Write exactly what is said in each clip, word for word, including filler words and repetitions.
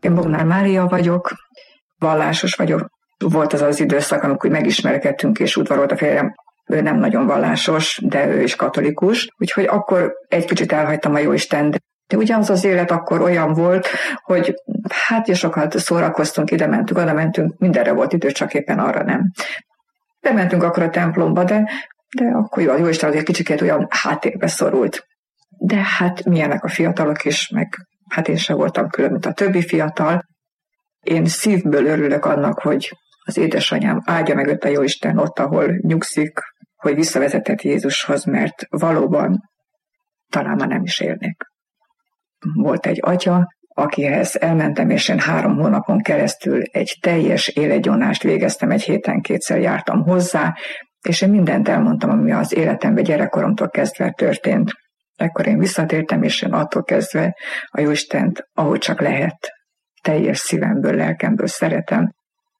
Én Bognár Mária vagyok, vallásos vagyok. Volt az az időszak, amikor megismerkedtünk, és udvarolt a férjem. Ő nem nagyon vallásos, de ő is katolikus. Úgyhogy akkor egy kicsit elhagytam a Jóisten. De ugyanaz az élet akkor olyan volt, hogy hát és sokat szórakoztunk, ide mentünk, oda mentünk, mindenre volt idő, csak éppen arra nem. Bementünk akkor a templomba, de, de akkor jó, a Jóisten azért kicsikét olyan háttérbe szorult. De hát milyenek a fiatalok is, meg hát én sem voltam külön, mint a többi fiatal. Én szívből örülök annak, hogy az édesanyám ágya mögött a Jóisten ott, ahol nyugszik, hogy visszavezetett Jézushoz, mert valóban talán már nem is élnék. Volt egy atya, akihez elmentem, és én három hónapon keresztül egy teljes életgyonást végeztem, egy héten kétszer jártam hozzá, és én mindent elmondtam, ami az életemben gyerekkoromtól kezdve történt. Ekkor én visszatértem, és én attól kezdve a Jóistent, ahogy csak lehet, teljes szívemből, lelkemből szeretem.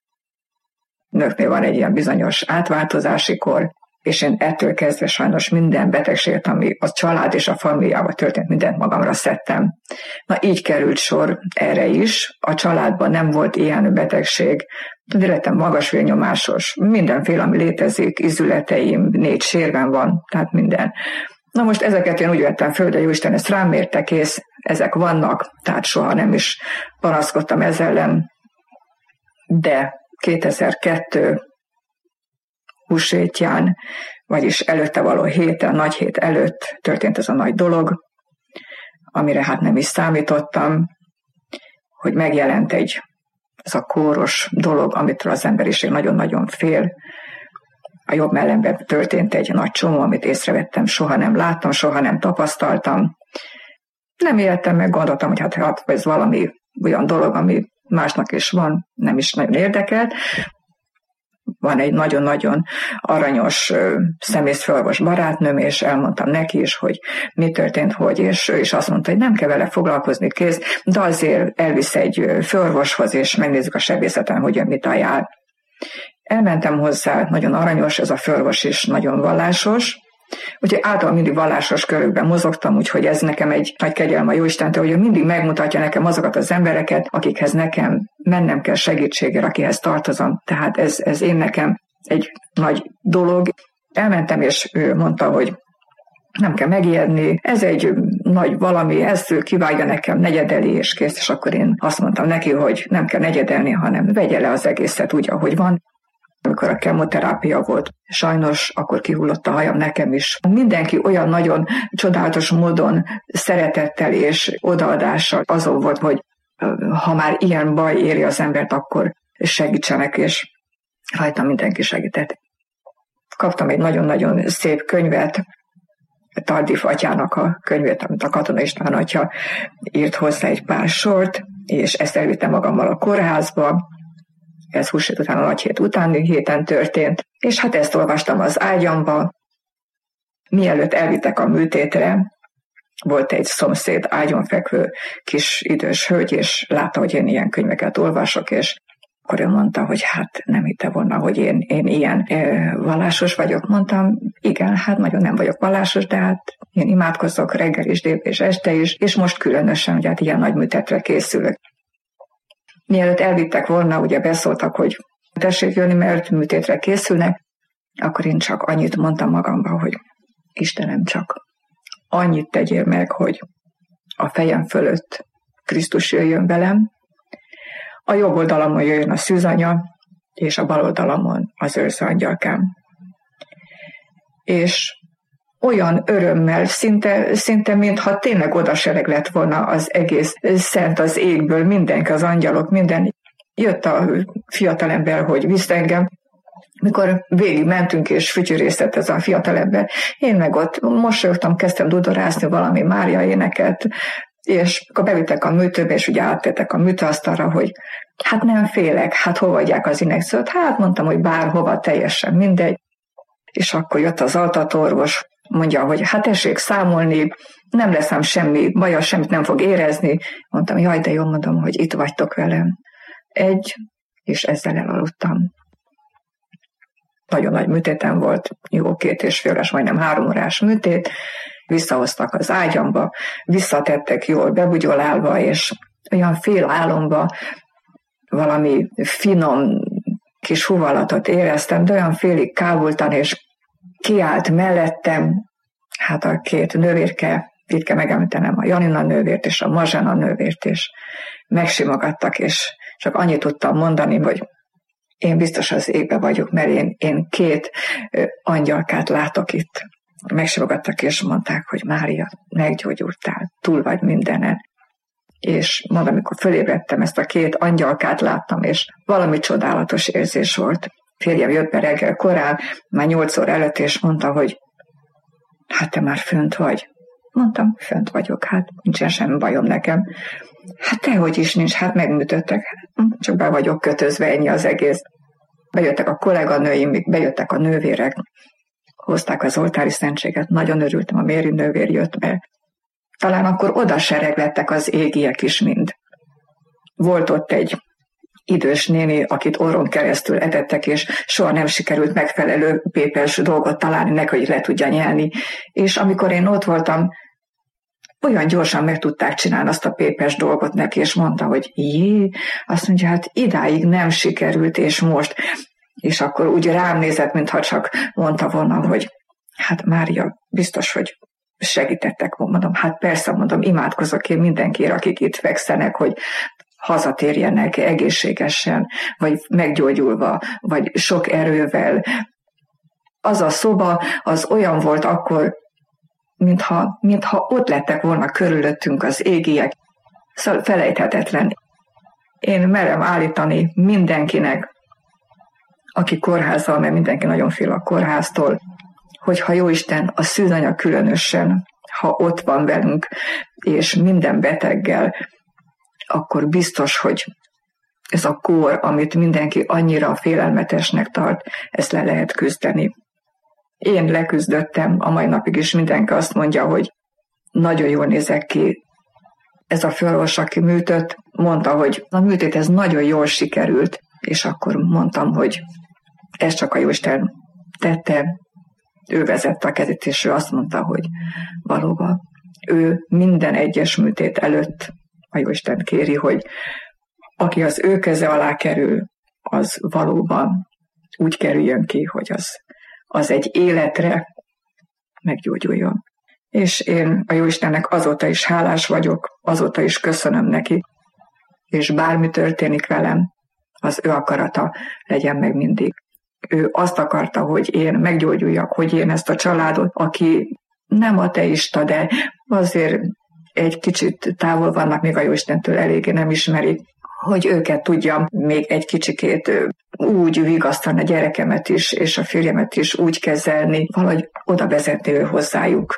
Nőknél van egy ilyen bizonyos átváltozási kor, és én ettől kezdve sajnos minden betegséget, ami a család és a familiában történt, mindent magamra szedtem. Na így került sor erre is. A családban nem volt ilyen betegség. Az életem magas vérnyomásos, mindenféle, ami létezik, izületeim, négy sérben van, tehát minden. Na most ezeket én úgy vettem föl, de Jóisten ezt rám mérte, kész, ezek vannak, tehát soha nem is panaszkodtam ez ellen. De kétezer-kettő húsvétján, vagyis előtte való héten, nagy hét előtt történt ez a nagy dolog, amire hát nem is számítottam, hogy megjelent egy, ez a kóros dolog, amitől az emberiség nagyon-nagyon fél. A jobb mellemben történt egy nagy csomó, amit észrevettem, soha nem láttam, soha nem tapasztaltam. Nem éltem meg, gondoltam, hogy hát, hát ez valami olyan dolog, ami másnak is van, nem is nagyon érdekelt. Van egy nagyon-nagyon aranyos szemészfőorvos barátnőm, és elmondtam neki is, hogy mi történt, hogy, és ő is azt mondta, hogy nem kell vele foglalkozni, kész, de azért elvisz egy főorvoshoz, és megnézzük a sebészeten, hogy ő mit ajánl. Elmentem hozzá, nagyon aranyos, ez a főorvos is nagyon vallásos, úgyhogy általában mindig vallásos körökben mozogtam, úgyhogy ez nekem egy nagy kegyelem a Jóistentől, hogy ő mindig megmutatja nekem azokat az embereket, akikhez nekem mennem kell segítségére, akihez tartozom. Tehát ez, ez én nekem egy nagy dolog. Elmentem, és ő mondta, hogy nem kell megijedni, ez egy nagy valami, ezt kivágja nekem, negyedeli, és kész, és akkor én azt mondtam neki, hogy nem kell negyedelni, hanem vegye le az egészet úgy, ahogy van. Amikor a kemoterápia volt, sajnos akkor kihullott a hajam nekem is. Mindenki olyan nagyon csodálatos módon szeretettel és odaadással azon volt, hogy ha már ilyen baj éri az embert, akkor segítsenek, és rajta mindenki segített. Kaptam egy nagyon-nagyon szép könyvet, Tardif atyának a könyvét, amit a Katona István atya írt hozzá egy pár sort, és ezt elvittem magammal a kórházba. Ez húsvét után, a nagy hét utáni héten történt, és hát ezt olvastam az ágyamba. Mielőtt elvittek a műtétre, volt egy szomszéd ágyon fekvő kis idős hölgy, és látta, hogy én ilyen könyveket olvasok, és akkor ő mondta, hogy hát nem hitte volna, hogy én, én ilyen e, vallásos vagyok. Mondtam, igen, hát nagyon nem vagyok vallásos, de hát én imádkozok reggel is, délben és este is, és most különösen, hogy hát ilyen nagy műtetre készülök. Mielőtt elvittek volna, ugye beszóltak, hogy tessék jönni, mert műtétre készülnek, akkor én csak annyit mondtam magamba, hogy Istenem, csak annyit tegyél meg, hogy a fejem fölött Krisztus jöjjön velem, a jobb oldalamon jöjjön a szűzanya, és a bal oldalamon az őrző angyalkám. És olyan örömmel, szinte, szinte mintha tényleg odasereg lett volna az egész szent az égből, mindenki, az angyalok, minden. Jött a fiatalember, hogy visz engem. Mikor végig mentünk, és fütyörészett ez a fiatalember, én meg ott mosolyogtam, kezdtem dudorászni valami Mária éneket, és akkor bevittek a műtőbe, és ugye áttettek a műtőasztalra, hogy hát nem félek, hát hova adják az injekciót? Hát mondtam, hogy bárhova, teljesen mindegy. És akkor jött az altatorvos, mondja, hogy hát tessék számolni, nem leszem semmi baja, semmit nem fog érezni. Mondtam, jaj, de jól mondom, hogy itt vagytok velem. Egy, és ezzel elaludtam. Nagyon nagy műtétem volt, jó két és fél órás, majdnem három órás műtét. Visszahoztak az ágyamba, visszatettek jól bebugyolálva, és olyan fél álomba valami finom kis huvalatot éreztem, de olyan félig kábultan, és kiállt mellettem, hát a két nővérke, itt kell megemlítenem a Janina nővért és a Mazsana nővért, és megsimogattak, és csak annyit tudtam mondani, hogy én biztos az égbe vagyok, mert én, én két angyalkát látok itt. Megsimogattak, és mondták, hogy Mária, meggyógyultál, túl vagy mindenen. És mondom, amikor fölébredtem, ezt a két angyalkát láttam, és valami csodálatos érzés volt. Férjem jött be reggel korán, már nyolc óra előtt, és mondta, hogy hát te már fönt vagy. Mondtam, fönt vagyok, hát nincsen semmi bajom nekem. Hát tehogy is nincs, hát megműtöttek, csak be vagyok kötözve, ennyi az egész. Bejöttek a kolléganőim, bejöttek a nővérek, hozták az oltári szentséget, nagyon örültem, a Méri nővér jött be. Talán akkor oda sereglettek az égiek is mind. Volt ott egy idős néni, akit orron keresztül etettek, és soha nem sikerült megfelelő pépes dolgot találni neki, hogy le tudja nyelni. És amikor én ott voltam, olyan gyorsan meg tudták csinálni azt a pépes dolgot neki, és mondta, hogy jé, azt mondja, hát idáig nem sikerült, és most. És akkor úgy rám nézett, mintha csak mondta volna, hogy hát Mária, biztos, hogy segítettek, mondom, hát persze, mondom, imádkozok én mindenkiért, akik itt fekszenek, hogy hazatérjenek egészségesen, vagy meggyógyulva, vagy sok erővel. Az a szoba, az olyan volt akkor, mintha, mintha ott lettek volna körülöttünk az égiek. Szóval felejthetetlen. Én merem állítani mindenkinek, aki kórházzal, mert mindenki nagyon fél a kórháztól, hogyha Jóisten, a szűzanya különösen, ha ott van velünk, és minden beteggel, akkor biztos, hogy ez a kór, amit mindenki annyira félelmetesnek tart, ezt le lehet küzdeni. Én leküzdöttem, a mai napig is mindenki azt mondja, hogy nagyon jól nézek ki. Ez a főorvos, aki műtött, mondta, hogy a műtét ez nagyon jól sikerült, és akkor mondtam, hogy ez csak a Jóisten tette, ő vezette a kezét, és ő azt mondta, hogy valóban ő minden egyes műtét előtt a Jóisten kéri, hogy aki az ő keze alá kerül, az valóban úgy kerüljön ki, hogy az, az egy életre meggyógyuljon. És én a Jóistennek azóta is hálás vagyok, azóta is köszönöm neki, és bármi történik velem, az ő akarata legyen meg mindig. Ő azt akarta, hogy én meggyógyuljak, hogy én ezt a családot, aki nem ateista, de azért egy kicsit távol vannak még a Jóistentől, eléggé nem ismerik, hogy őket tudjam még egy kicsikét úgy vigasztani, a gyerekemet is, és a férjemet is úgy kezelni, valahogy oda vezetni ő hozzájuk.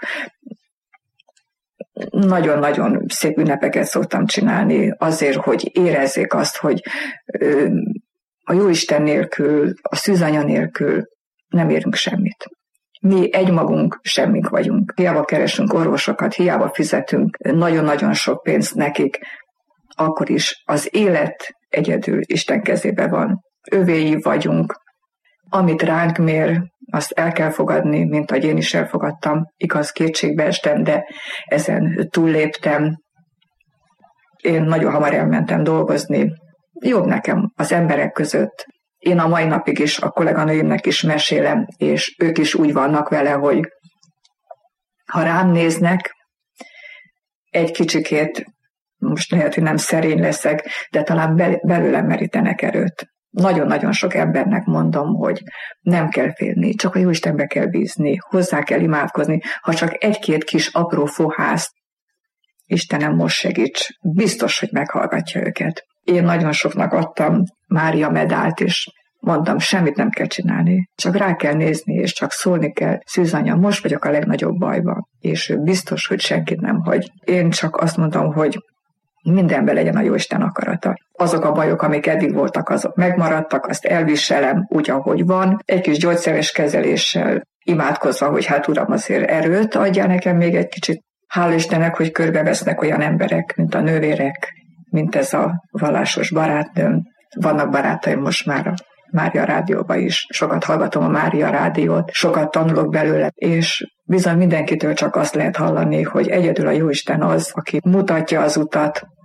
Nagyon-nagyon szép ünnepeket szoktam csinálni azért, hogy érezzék azt, hogy a Jóisten nélkül, a szűzanya nélkül nem érünk semmit. Mi egymagunk semmink vagyunk. Hiába keresünk orvosokat, hiába fizetünk nagyon-nagyon sok pénzt nekik, akkor is az élet egyedül Isten kezébe van. Övéi vagyunk. Amit ránk mér, azt el kell fogadni, mint ahogy én is elfogadtam. Igaz, kétségbe estem, de ezen túlléptem. Én nagyon hamar elmentem dolgozni. Jobb nekem az emberek között. Én a mai napig is a kolléganőimnek is mesélem, és ők is úgy vannak vele, hogy ha rám néznek, egy kicsikét, most lehet, hogy nem szerény leszek, de talán belőlem merítenek erőt. Nagyon-nagyon sok embernek mondom, hogy nem kell félni, csak a Jóistenbe kell bízni, hozzá kell imádkozni, ha csak egy-két kis apró fohászt, Istenem, most segíts, biztos, hogy meghallgatja őket. Én nagyon soknak adtam Mária medált, és mondtam, semmit nem kell csinálni, csak rá kell nézni, és csak szólni kell. Szűzanya, most vagyok a legnagyobb bajban, és ő biztos, hogy senkit nem hagy. Én csak azt mondom, hogy mindenben legyen a Jóisten akarata. Azok a bajok, amik eddig voltak, azok megmaradtak, azt elviselem úgy, ahogy van. Egy kis gyógyszeres kezeléssel imádkozva, hogy hát Uram, azért erőt adja nekem még egy kicsit. Hála Istennek, hogy körbevesznek olyan emberek, mint a nővérek, mint ez a vallásos barátnőm. Vannak barátaim most már a Mária rádióban is. Sokat hallgatom a Mária rádiót, sokat tanulok belőle, és bizony mindenkitől csak azt lehet hallani, hogy egyedül a Jóisten az, aki mutatja az utat,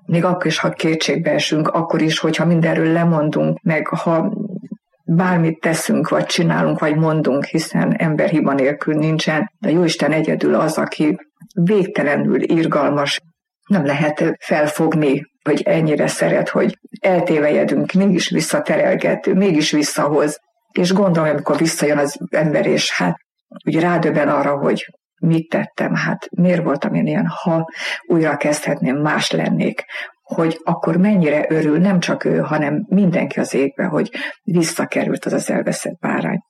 még akkor is, ha kétségbe esünk, akkor is, hogyha mindenről lemondunk, meg ha bármit teszünk, vagy csinálunk, vagy mondunk, hiszen ember hiba nélkül nincsen, de Jóisten egyedül az, aki végtelenül irgalmas, nem lehet felfogni, hogy ennyire szeret, hogy eltévejedünk, mégis visszaterelget, mégis visszahoz. És gondolom, amikor visszajön az ember, és hát úgy rádöbben arra, hogy mit tettem, hát miért voltam én ilyen, ha újra kezdhetném, más lennék, hogy akkor mennyire örül nem csak ő, hanem mindenki az égbe, hogy visszakerült az az elveszett bárány.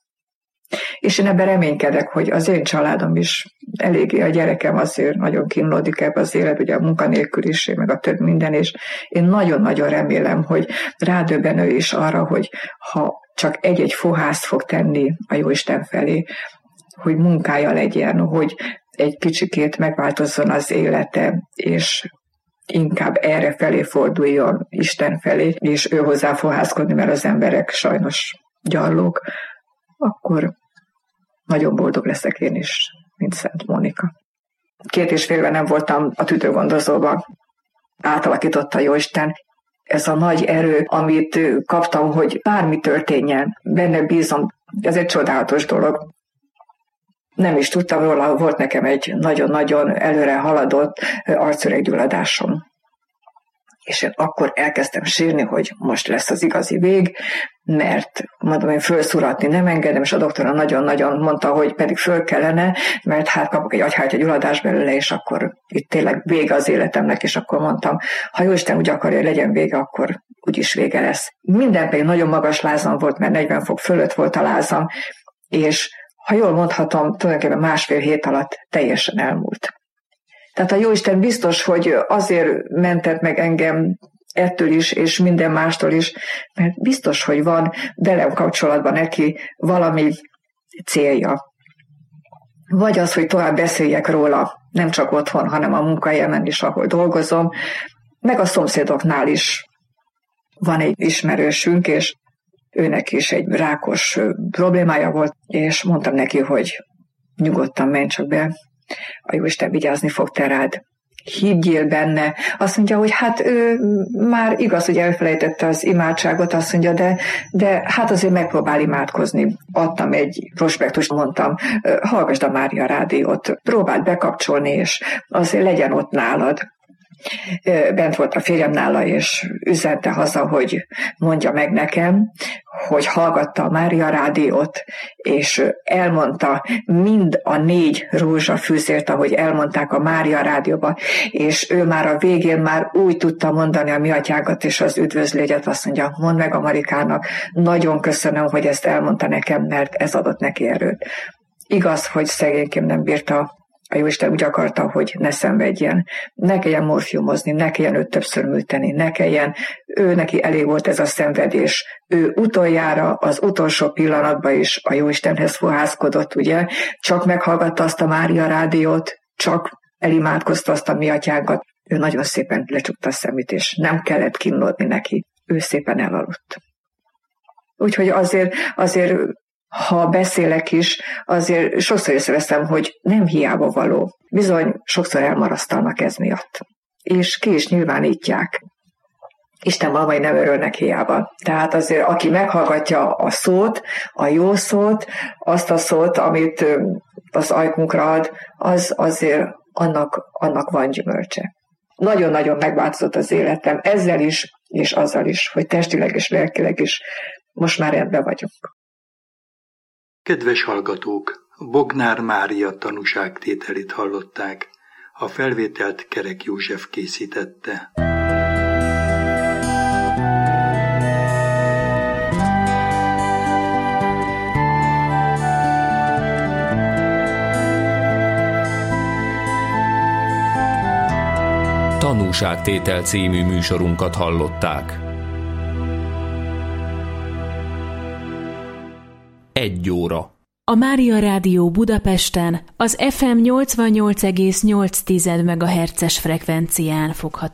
És én ebben reménykedek, hogy az én családom is eléggé, a gyerekem azért nagyon kínlódik ebbe az élet, ugye a munkanélküliség, meg a több minden, és én nagyon-nagyon remélem, hogy rádöbben ő is arra, hogy ha csak egy-egy fohászt fog tenni a Jóisten felé, hogy munkája legyen, hogy egy kicsikét megváltozzon az élete, és inkább erre felé forduljon, Isten felé, és ő hozzá fohászkodni, mert az emberek sajnos gyarlók, akkor nagyon boldog leszek én is, mint Szent Mónika. Két és félben nem voltam a tüdőgondozóban. Átalakította Jóisten. Ez a nagy erő, amit kaptam, hogy bármi történjen, benne bízom, ez egy csodálatos dolog. Nem is tudtam róla, volt nekem egy nagyon-nagyon előre haladott arcüreggyulladásom. És én akkor elkezdtem sírni, hogy most lesz az igazi vég, mert mondom, én fölszuratni nem engedem, és a doktora nagyon-nagyon mondta, hogy pedig föl kellene, mert hát kapok egy agyhártya gyulladást belőle, és akkor itt tényleg vége az életemnek, és akkor mondtam, ha Jóisten úgy akarja, hogy legyen vége, akkor úgyis vége lesz. Minden pedig nagyon magas lázam volt, mert negyven fok fölött volt a lázam, és ha jól mondhatom, tulajdonképpen másfél hét alatt teljesen elmúlt. Tehát a Jóisten biztos, hogy azért mentett meg engem ettől is, és minden mástól is, mert biztos, hogy van velem kapcsolatban neki valami célja. Vagy az, hogy tovább beszéljek róla, nem csak otthon, hanem a munkahelyemen is, ahol dolgozom, meg a szomszédoknál is van egy ismerősünk, és őnek is egy rákos problémája volt, és mondtam neki, hogy nyugodtan menj csak be, a Jóisten vigyázni fog te rád. Higgyél benne. Azt mondja, hogy hát ő már igaz, hogy elfelejtette az imádságot, azt mondja, de, de hát azért megpróbál imádkozni. Adtam egy prospektust, mondtam, hallgasd a Mária rádiót, próbáld bekapcsolni, és azért legyen ott nálad. Bent volt a férjem nála, és üzente haza, hogy mondja meg nekem, hogy hallgatta a Mária rádiót, és elmondta mind a négy rózsafűzért, ahogy elmondták a Mária rádióban, és ő már a végén már úgy tudta mondani a mi atyánkat és az üdvözlégyet, azt mondja, mondd meg a Marikának, nagyon köszönöm, hogy ezt elmondta nekem, mert ez adott neki erőt. Igaz, hogy szegényként nem bírta, a Jóisten úgy akarta, hogy ne szenvedjen, ne kelljen morfiumozni, ne kelljen őt többször műteni, ne kelljen, ő neki elég volt ez a szenvedés. Ő utoljára, az utolsó pillanatban is a Jóistenhez fohászkodott, ugye, csak meghallgatta azt a Mária rádiót, csak elimádkozta azt a mi atyánkat. Ő nagyon szépen lecsukta a szemét, és nem kellett kínlódni neki. Ő szépen elaludt. Úgyhogy azért, azért ha beszélek is, azért sokszor észreveszem, hogy nem hiába való. Bizony, sokszor elmarasztalnak ez miatt. És ki is nyilvánítják. Isten valamai nem örülnek hiába. Tehát azért, aki meghallgatja a szót, a jó szót, azt a szót, amit az ajkunkra ad, az azért annak, annak van gyümölcse. Nagyon-nagyon megváltozott az életem ezzel is, és azzal is, hogy testileg és lelkileg is most már rendben vagyunk. Kedves hallgatók, Bognár Mária tanúságtételét hallották. A felvételt Kerek József készítette. Tanúságtétel című műsorunkat hallották. Egy óra. A Mária Rádió Budapesten az ef em nyolcvannyolc egész nyolc megahertzes frekvencián fogható.